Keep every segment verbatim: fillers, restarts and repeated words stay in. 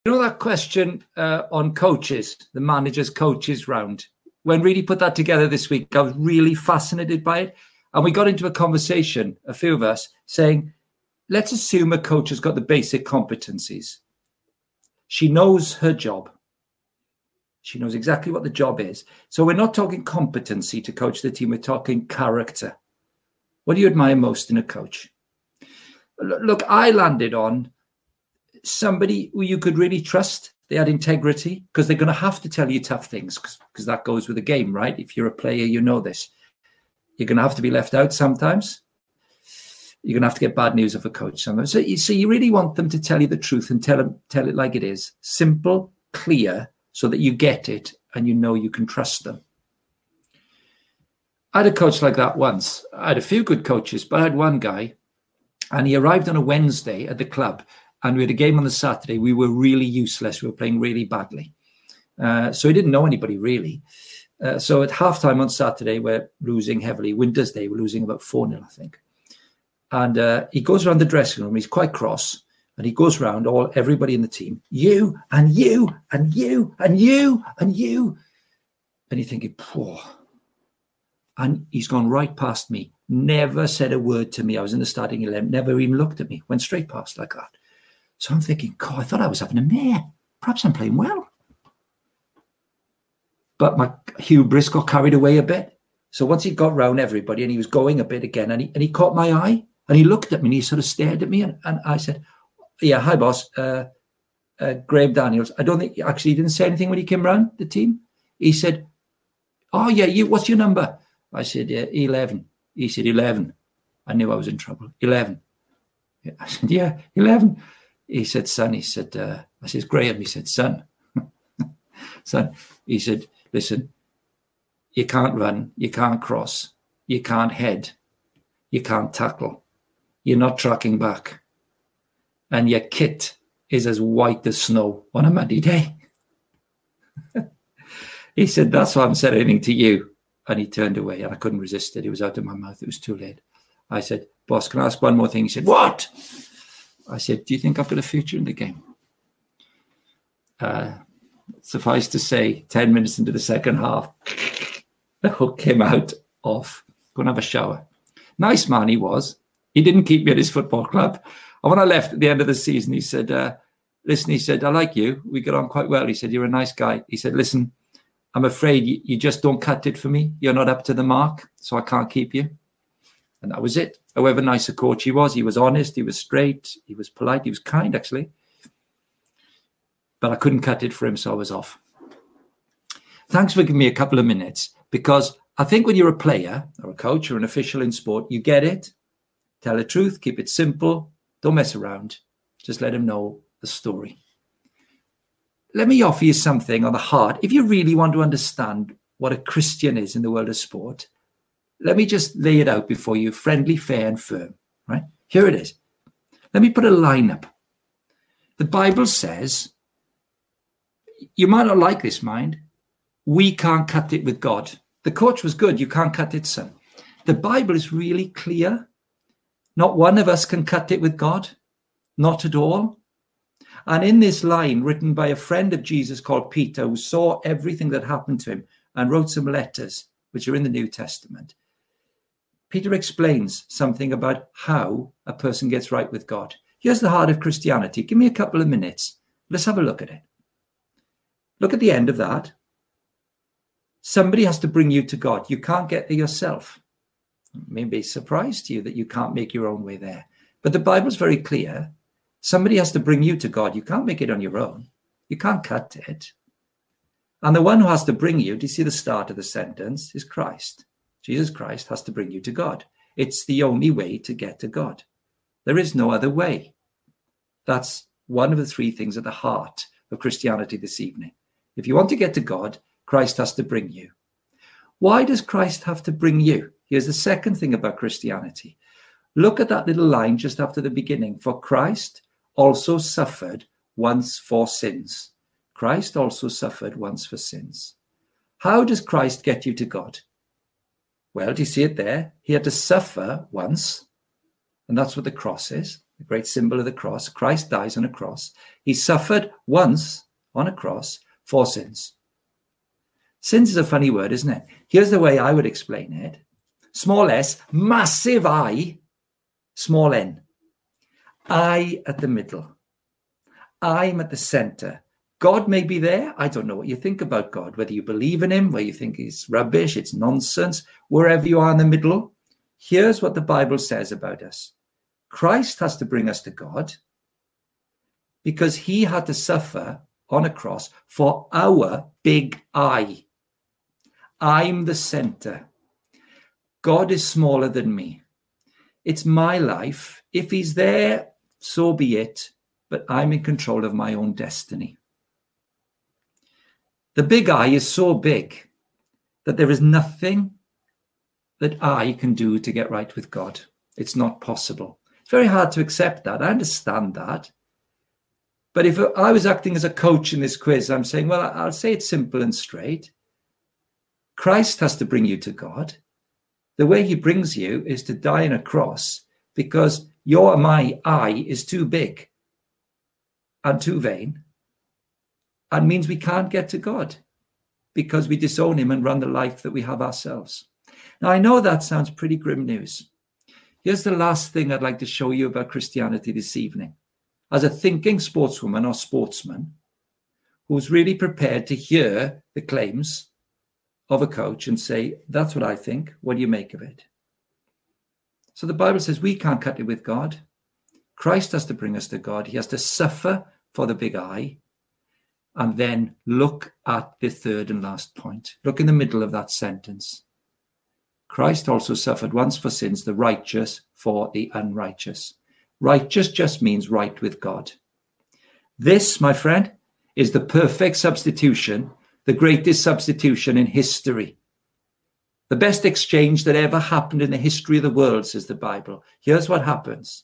You know that question uh, on coaches, the managers, coaches round? When Reedy put that together this week, I was really fascinated by it. And we got into a conversation, a few of us, saying, let's assume a coach has got the basic competencies. She knows her job. She knows exactly what the job is. So we're not talking competency to coach the team. We're talking character. What do you admire most in a coach? Look, I landed on somebody who you could really trust. They had integrity, because they're going to have to tell you tough things, because that goes with the game, right? If you're a player, you know this. You're going to have to be left out sometimes. You're going to have to get bad news of a coach sometimes. So you, so you really want them to tell you the truth and tell them, tell it like it is. Simple, clear, so that you get it and you know you can trust them. I had a coach like that once. I had a few good coaches, but I had one guy, and he arrived on a Wednesday at the club, and we had a game on the Saturday. We were really useless. We were playing really badly. Uh, so he didn't know anybody, really. Uh, so at halftime on Saturday, we're losing heavily. Winter's Day, we're losing about four nil, I think. And uh, he goes around the dressing room. He's quite cross. And he goes around all everybody in the team. You, and you, and you, and you, and you. And you're thinking, poor. And he's gone right past me. Never said a word to me. I was in the starting eleven. Never even looked at me. Went straight past like that. So I'm thinking, God, I thought I was having a mare. Perhaps I'm playing well. But my hubris got carried away a bit. So once he got round everybody and he was going a bit again, and he, and he caught my eye, and he looked at me and he sort of stared at me. And, and I said, yeah, hi, boss. Uh, uh, Graham Daniels. I don't think, actually, he didn't say anything when he came round the team. He said, oh, yeah, you. What's your number? I said, yeah, eleven. He said, eleven. I knew I was in trouble. eleven. Yeah. I said, yeah, eleven. He said, son. He said, uh, I said, Graham. He said, son. son. He said, listen, you can't run. You can't cross. You can't head. You can't tackle. You're not tracking back. And your kit is as white as snow on a muddy day. He said, that's why I'm saying to you. And he turned away, and I couldn't resist it. It was out of my mouth. It was too late. I said, boss, can I ask one more thing? He said, what? I said, do you think I've got a future in the game? Uh, suffice to say, ten minutes into the second half, the hook came out off. Go and have a shower. Nice man he was. He didn't keep me at his football club. And when I left at the end of the season, he said, uh, listen, he said, I like you. We get on quite well. He said, you're a nice guy. He said, listen, I'm afraid you, you just don't cut it for me. You're not up to the mark, so I can't keep you. And that was it. However nice a coach he was, he was honest, he was straight, he was polite, he was kind, actually. But I couldn't cut it for him, so I was off. Thanks for giving me a couple of minutes, because I think when you're a player or a coach or an official in sport, you get it. Tell the truth, keep it simple, don't mess around. Just let him know the story. Let me offer you something on the heart. If you really want to understand what a Christian is in the world of sport, let me just lay it out before you, friendly, fair, and firm, right? Here it is. Let me put a line up. The Bible says, you might not like this, mind, we can't cut it with God. The coach was good, you can't cut it, son. The Bible is really clear. Not one of us can cut it with God, not at all. And in this line written by a friend of Jesus called Peter, who saw everything that happened to him and wrote some letters, which are in the New Testament, Peter explains something about how a person gets right with God. Here's the heart of Christianity. Give me a couple of minutes. Let's have a look at it. Look at the end of that. Somebody has to bring you to God. You can't get there yourself. It may be a surprise to you that you can't make your own way there. But the Bible's very clear. Somebody has to bring you to God. You can't make it on your own. You can't cut it. And the one who has to bring you, do you see the start of the sentence, is Christ. Jesus Christ has to bring you to God. It's the only way to get to God. There is no other way. That's one of the three things at the heart of Christianity this evening. If you want to get to God, Christ has to bring you. Why does Christ have to bring you? Here's the second thing about Christianity. Look at that little line just after the beginning. For Christ also suffered once for sins. Christ also suffered once for sins. How does Christ get you to God? Well, do you see it there? He had to suffer once, and that's what the cross is. the great symbol of the cross. Christ dies on a cross. He suffered once on a cross for sins. Sins is a funny word, isn't it? Here's the way I would explain it. Small s, massive I, small n. I at the middle. I'm at the center. God may be there. I don't know what you think about God, whether you believe in him, whether you think he's rubbish, it's nonsense, wherever you are in the middle. Here's what the Bible says about us. Christ has to bring us to God because he had to suffer on a cross for our big I. I'm the center. God is smaller than me. It's my life. If he's there, so be it. But I'm in control of my own destiny. The big I is so big that there is nothing that I can do to get right with God. It's not possible. It's very hard to accept that. I understand that. But if I was acting as a coach in this quiz, I'm saying, well, I'll say it simple and straight. Christ has to bring you to God. The way he brings you is to die on a cross because your my I is too big and too vain and means we can't get to God because we disown him and run the life that we have ourselves. Now, I know that sounds pretty grim news. Here's the last thing I'd like to show you about Christianity this evening. As a thinking sportswoman or sportsman who's really prepared to hear the claims of a coach and say, that's what I think. What do you make of it? So the Bible says we can't cut it with God. Christ has to bring us to God. He has to suffer for the big I. And then look at the third and last point. Look in the middle of that sentence. Christ also suffered once for sins, the righteous for the unrighteous. Righteous just means right with God. This, my friend, is the perfect substitution, the greatest substitution in history. The best exchange that ever happened in the history of the world, says the Bible. Here's what happens.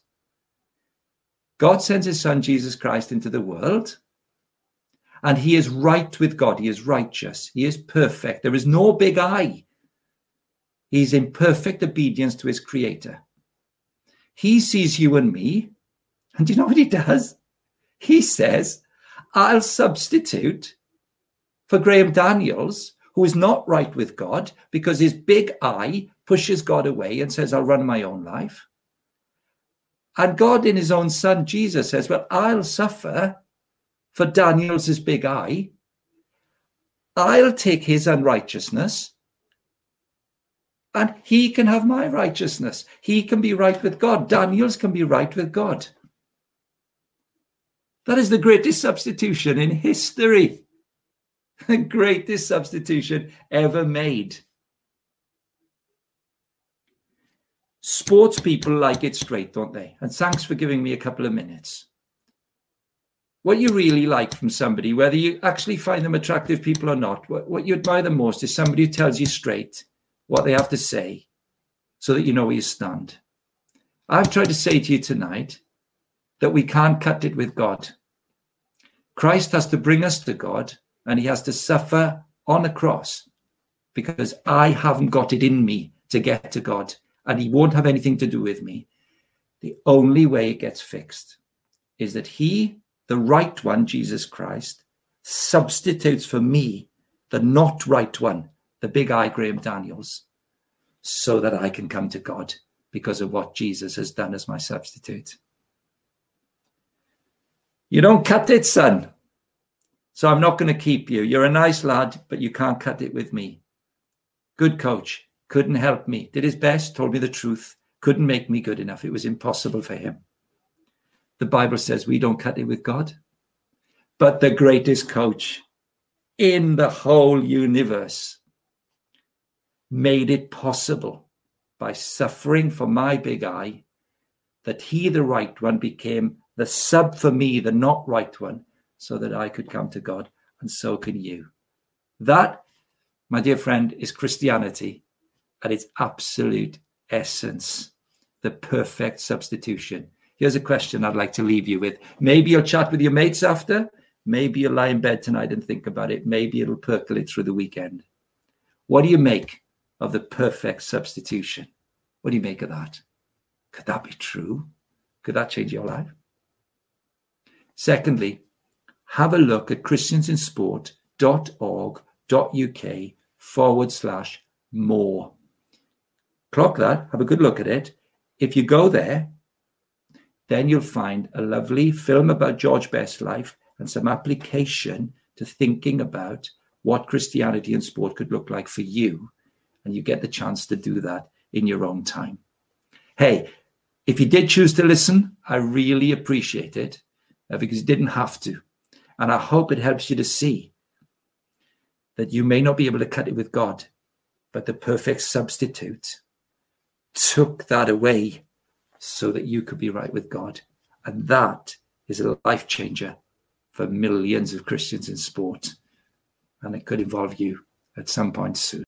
God sends his son, Jesus Christ, into the world, and he is right with God. He is righteous. He is perfect. There is no big I. He's in perfect obedience to his creator. He sees you and me, and do you know what he does? He says, I'll substitute for Graham Daniels, who is not right with God because his big I pushes God away and says, I'll run my own life. And God in his own son, Jesus, says, well, I'll suffer for Daniel's big I. I'll take his unrighteousness and he can have my righteousness. He can be right with God. Daniel's can be right with God. That is the greatest substitution in history. The greatest substitution ever made. Sports people like it straight, don't they? And thanks for giving me a couple of minutes. What you really like from somebody, whether you actually find them attractive people or not, what, what you admire the most is somebody who tells you straight what they have to say so that you know where you stand. I've tried to say to you tonight that we can't cut it with God. Christ has to bring us to God, and he has to suffer on a cross because I haven't got it in me to get to God, and he won't have anything to do with me. The only way it gets fixed is that he, the right one, Jesus Christ, substitutes for me, the not right one, the big I, Graham Daniels, so that I can come to God because of what Jesus has done as my substitute. You don't cut it, son. So I'm not going to keep you. You're a nice lad, but you can't cut it with me. Good coach. Couldn't help me. Did his best, told me the truth. Couldn't make me good enough. It was impossible for him. The Bible says we don't cut it with God. But the greatest coach in the whole universe made it possible by suffering for my big I, that he, the right one, became the sub for me, the not right one, so that I could come to God, and so can you. That, my dear friend, is Christianity at its absolute essence, the perfect substitution. Here's a question I'd like to leave you with. Maybe you'll chat with your mates after. Maybe you'll lie in bed tonight and think about it. Maybe it'll percolate through the weekend. What do you make of the perfect substitution? What do you make of that? Could that be true? Could that change your life? Secondly, have a look at christiansinsport.org.uk forward slash more. Clock that, have a good look at it. If you go there, then you'll find a lovely film about George Best's life and some application to thinking about what Christianity and sport could look like for you. And you get the chance to do that in your own time. Hey, if you did choose to listen, I really appreciate it uh, because you didn't have to. And I hope it helps you to see that you may not be able to cut it with God, but the perfect substitute took that away so that you could be right with God. And that is a life changer for millions of Christians in sport. And it could involve you at some point soon.